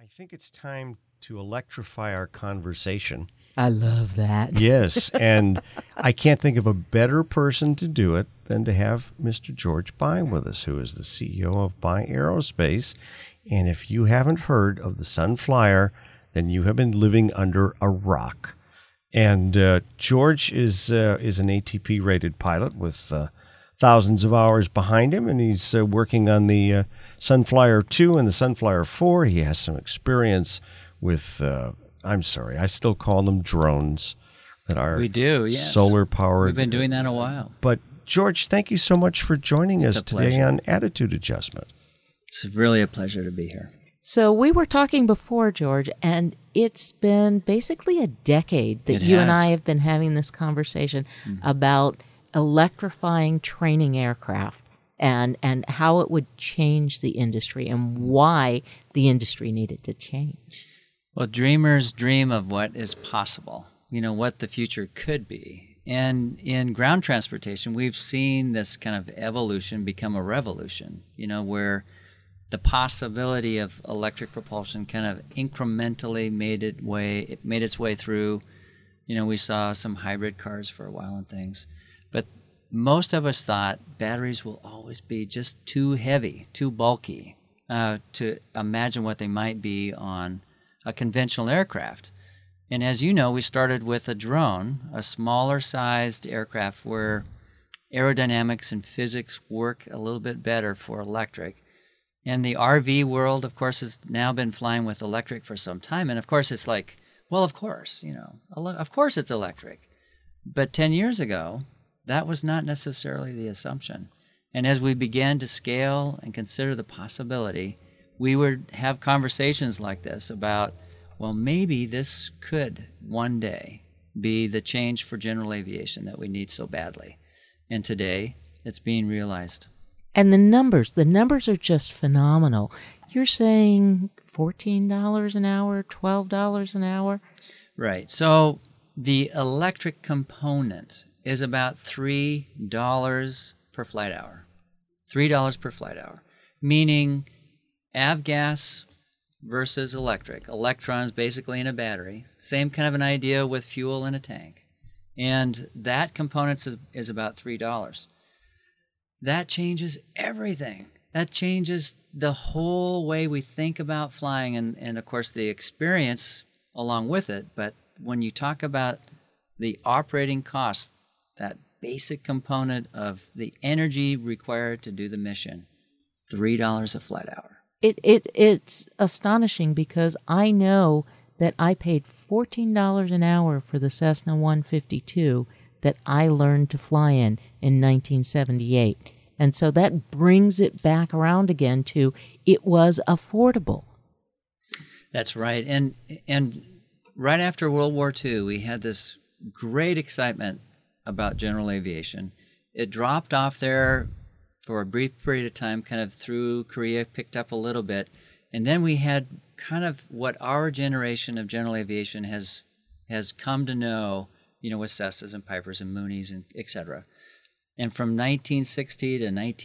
think it's time to electrify our conversation. I love that. Yes, and I can't think of a better person to do it than to have Mr. George Bye with us, who is the CEO of Bye Aerospace. And if you haven't heard of the Sunflyer, then you have been living under a rock. And George is an ATP-rated pilot with thousands of hours behind him, and he's working on the Sunflyer 2 and the Sunflyer 4. He has some experience with, I still call them drones that are we do, yes. solar powered. We've been doing that a while. But George, thank you so much for joining us today pleasure. on Attitude Adjustment. It's really a pleasure to be here. So we were talking before, George, and it's been basically a decade that you and I have been having this conversation about electrifying training aircraft and how it would change the industry and why the industry needed to change. Well, dreamers dream of what is possible, what the future could be. And in ground transportation, we've seen this kind of evolution become a revolution, where the possibility of electric propulsion kind of incrementally made its way through. We saw some hybrid cars for a while and things. But most of us thought batteries will always be just too heavy, too bulky to imagine what they might be on a conventional aircraft. And as you know, we started with a drone, a smaller sized aircraft where aerodynamics and physics work a little bit better for electric. And the RV world, of course, has now been flying with electric for some time. And of course, it's like, well, of course, of course it's electric. But 10 years ago, that was not necessarily the assumption. And as we began to scale and consider the possibility, we would have conversations like this about, well, maybe this could one day be the change for general aviation that we need so badly. And today, it's being realized. And the numbers are just phenomenal. You're saying $14 an hour, $12 an hour? Right. So the electric component is about $3 per flight hour. $3 per flight hour, meaning avgas versus electric. Electrons basically in a battery. Same kind of an idea with fuel in a tank. And that component is about $3. That changes everything. That changes the whole way we think about flying and of course, the experience along with it. But when you talk about the operating cost, that basic component of the energy required to do the mission, $3 a flight hour. It's astonishing because I know that I paid $14 an hour for the Cessna 152 that I learned to fly in 1978. And so that brings it back around again to it was affordable. That's right. And right after World War II, we had this great excitement about general aviation. It dropped off there for a brief period of time, kind of through Korea, picked up a little bit. And then we had kind of what our generation of general aviation has come to know, with Cessnas and Pipers and Moonies and et cetera. And from 1960 to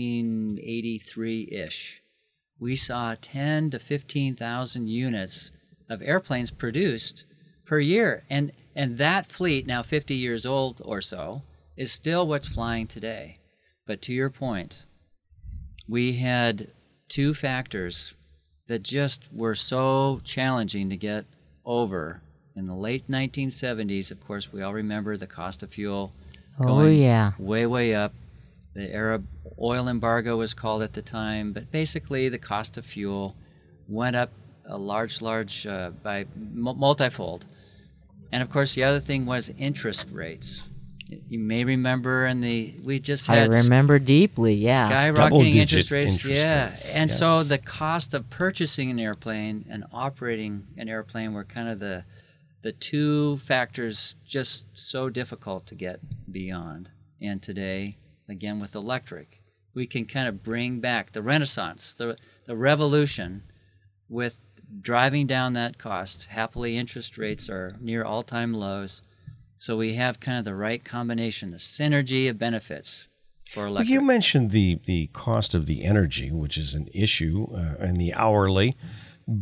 1983-ish, we saw 10 to 15,000 units of airplanes produced per year. And that fleet, now 50 years old or so, is still what's flying today. But to your point, we had two factors that just were so challenging to get over. In the late 1970s, of course, we all remember the cost of fuel going way, way up. The Arab oil embargo was called at the time, but basically the cost of fuel went up a large by multifold. And of course, the other thing was interest rates. You may remember we just had I remember deeply, yeah. skyrocketing interest rates. Rates, And yes. so the cost of purchasing an airplane and operating an airplane were kind of the two factors just so difficult to get beyond. And today, again with electric, we can kind of bring back the renaissance, the revolution with driving down that cost. Happily, interest rates are near all-time lows. So we have kind of the right combination, the synergy of benefits for electric. Well, you mentioned the cost of the energy, which is an issue, and the hourly. But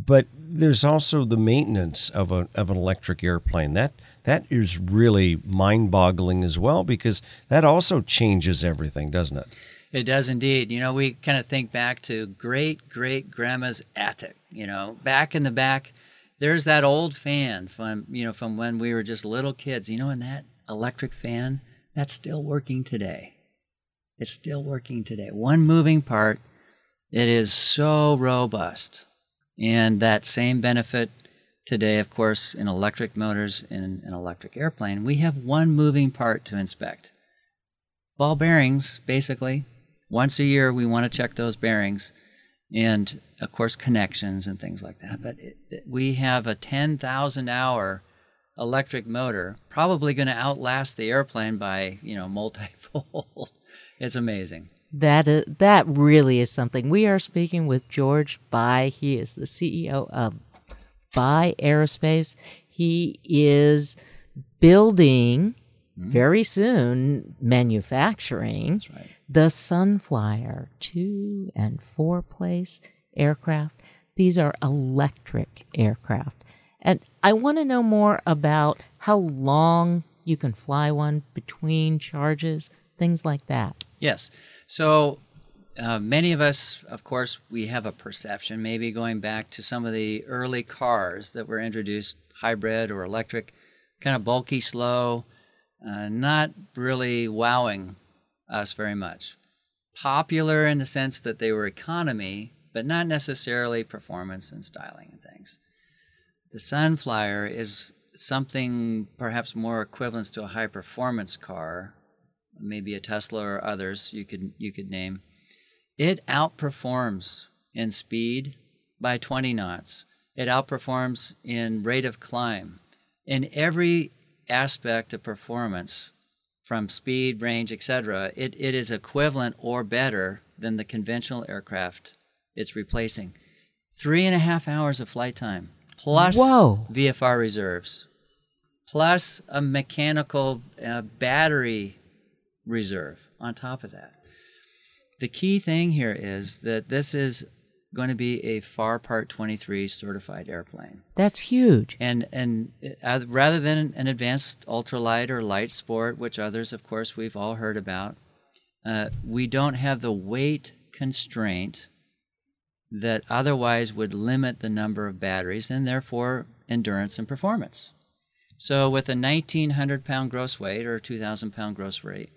there's also the maintenance of an electric airplane. That is really mind-boggling as well, because that also changes everything, doesn't it? It does indeed. We kind of think back to great-great-grandma's attic. Back in the back, there's that old fan from when we were just little kids. And that electric fan, that's still working today. It's still working today. One moving part, it is so robust. And that same benefit today, of course, in electric motors in an electric airplane, we have one moving part to inspect. Ball bearings, basically. Once a year, we want to check those bearings and, of course, connections and things like that. But we have a 10,000-hour electric motor, probably going to outlast the airplane by, multifold. It's amazing. That really is something. We are speaking with George By. He is the CEO of By Aerospace. He is building very soon, manufacturing. That's right. The Sunflyer 2 and 4 place aircraft. These are electric aircraft. And I want to know more about how long you can fly one between charges, things like that. Yes. So many of us, of course, we have a perception, maybe going back to some of the early cars that were introduced, hybrid or electric, kind of bulky, slow, not really wowing us very much. Popular in the sense that they were economy, but not necessarily performance and styling and things. The Sunflyer is something perhaps more equivalent to a high-performance car, maybe a Tesla or others you could name. It outperforms in speed by 20 knots. It outperforms in rate of climb. In every aspect of performance, from speed, range, etc., it is equivalent or better than the conventional aircraft it's replacing. 3.5 hours of flight time, plus VFR reserves, plus a mechanical battery reserve on top of that. The key thing here is that this is going to be a FAR Part 23 certified airplane. That's huge. And rather than an advanced ultralight or light sport, which others, of course, we've all heard about, we don't have the weight constraint that otherwise would limit the number of batteries and therefore endurance and performance. So with a 1,900-pound gross weight or 2,000-pound gross weight,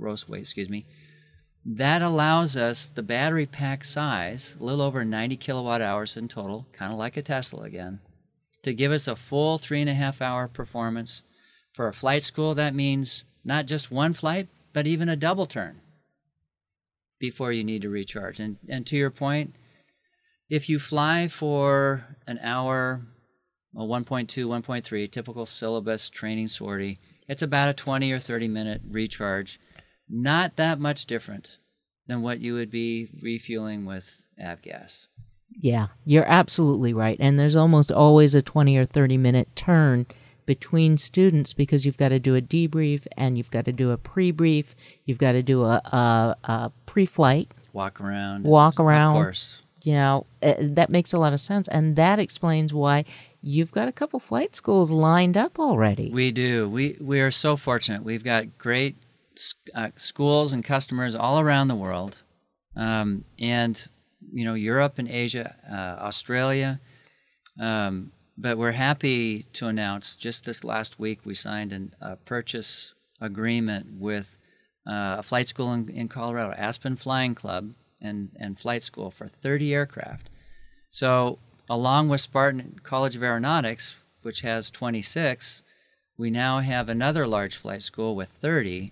that allows us the battery pack size, a little over 90 kilowatt hours in total, kind of like a Tesla again, to give us a full 3.5-hour performance. For a flight school, that means not just one flight, but even a double turn before you need to recharge. And to your point, if you fly for an hour, a 1.2, 1.3, typical syllabus training sortie, it's about a 20 or 30-minute recharge. Not that much different than what you would be refueling with avgas. Yeah, you're absolutely right. And there's almost always a 20 or 30-minute turn between students because you've got to do a debrief and you've got to do a pre-brief. You've got to do a pre-flight. Walk around. Of course. That makes a lot of sense. And that explains why you've got a couple flight schools lined up already. We do. We are so fortunate. We've got great schools and customers all around the world, and Europe and Asia, Australia. But we're happy to announce just this last week we signed a purchase agreement with a flight school in Colorado, Aspen Flying Club and Flight School for 30 aircraft. So along with Spartan College of Aeronautics, which has 26, we now have another large flight school with 30.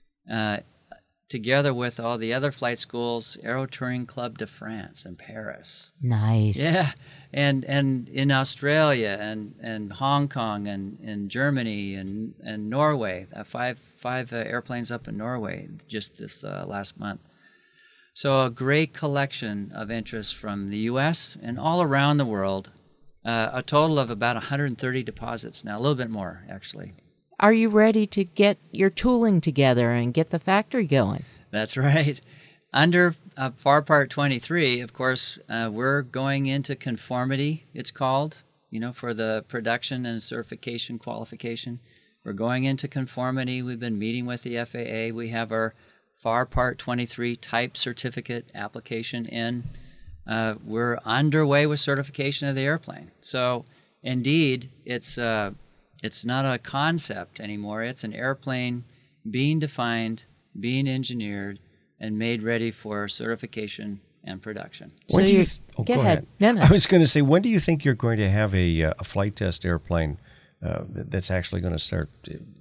Together with all the other flight schools, Aero Touring Club de France in Paris. Nice. Yeah, and in Australia and Hong Kong and Germany and Norway. Five airplanes up in Norway just this last month. So a great collection of interest from the U.S. and all around the world. A total of about 130 deposits now, a little bit more actually. Are you ready to get your tooling together and get the factory going? That's right. Under FAR Part 23, of course, we're going into conformity, it's called, for the production and certification qualification. We're going into conformity. We've been meeting with the FAA. We have our FAR Part 23 type certificate application in. We're underway with certification of the airplane. So, indeed, it's not a concept anymore. It's an airplane being defined, being engineered, and made ready for certification and production. So go ahead. No. I was going to say, when do you think you're going to have a flight test airplane that's actually going to start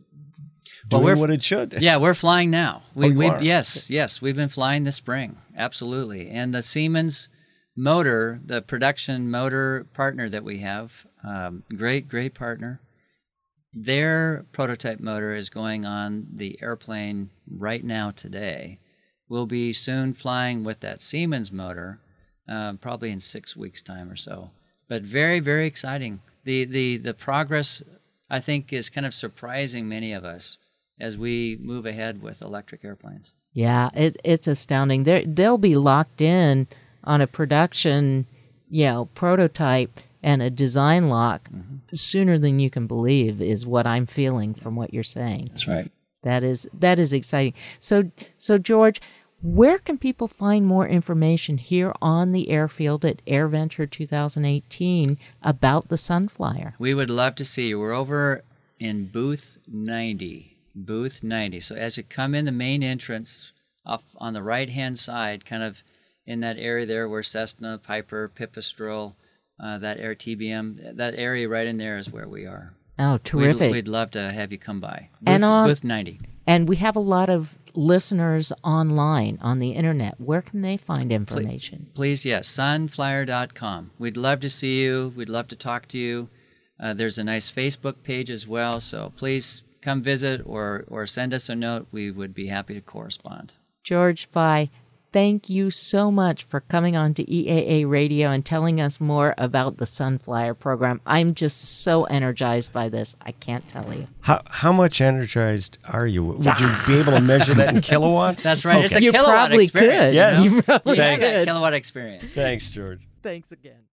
doing what it should? Yeah, we're flying now. You are? Yes, we've been flying this spring, absolutely. And the Siemens motor, the production motor partner that we have, great partner, their prototype motor is going on the airplane right now today. We'll be soon flying with that Siemens motor, probably in 6 weeks' time or so. But very, very exciting. The progress, I think, is kind of surprising many of us as we move ahead with electric airplanes. Yeah, it's astounding. They'll be locked in on a production, prototype and a design lock sooner than you can believe is what I'm feeling from what you're saying. That's right. That is exciting. So George, where can people find more information here on the airfield at AirVenture 2018 about the Sunflyer? We would love to see you. We're over in booth 90. Booth 90. So as you come in the main entrance, up on the right-hand side, kind of in that area there where Cessna, Piper, Pipistrel, that air TBM, that area right in there is where we are. Oh, terrific. We'd love to have you come by. Booth 90. And we have a lot of listeners online on the internet. Where can they find information? Please, yes, sunflyer.com. We'd love to see you. We'd love to talk to you. There's a nice Facebook page as well, so please come visit or send us a note. We would be happy to correspond. George Fye, thank you so much for coming on to EAA Radio and telling us more about the Sunflyer program. I'm just so energized by this. I can't tell you. How much energized are you? Would you be able to measure that in kilowatts? That's right. Okay. It's a you kilowatt probably experience. Could. Yeah, you probably could. Kilowatt experience. Thanks, George. Thanks again.